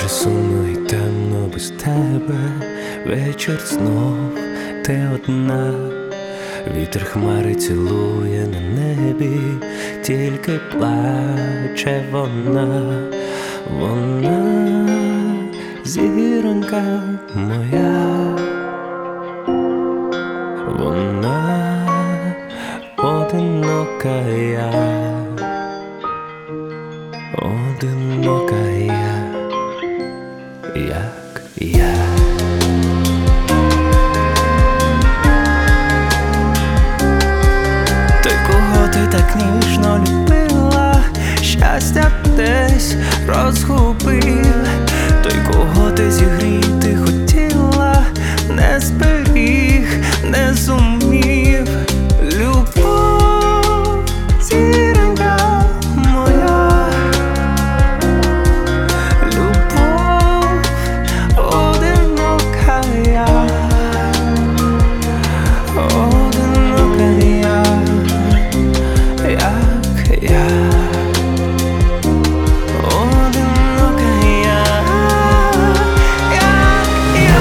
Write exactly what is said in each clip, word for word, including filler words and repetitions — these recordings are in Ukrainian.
Дуже сумно і темно без тебе. Вечір знов ти одна. Вітер хмари цілує на небі, тільки плаче вона, вона зіронька моя, вона одинока я, одинока я, як я. Так ніжно любила, щастя десь розгубив. Той, кого ти зігріти хотіла, не зберіг, не зумів. Любов, зіронька моя, любов, одинока я, одинока я, як я, одинока я, як я.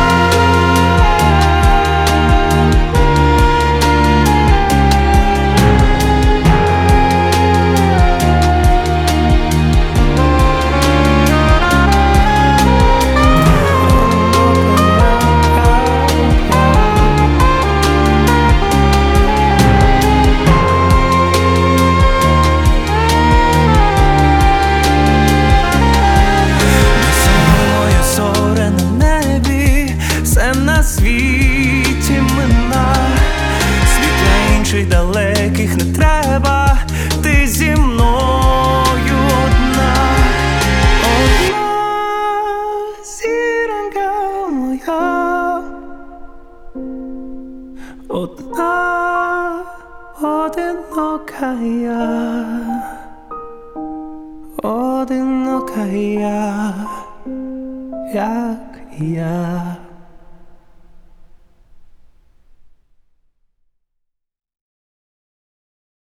На світі мина, світла інших далеких не треба, ти зі мною одна, одна зіронька моя, одна одинока я, одинока я, як я.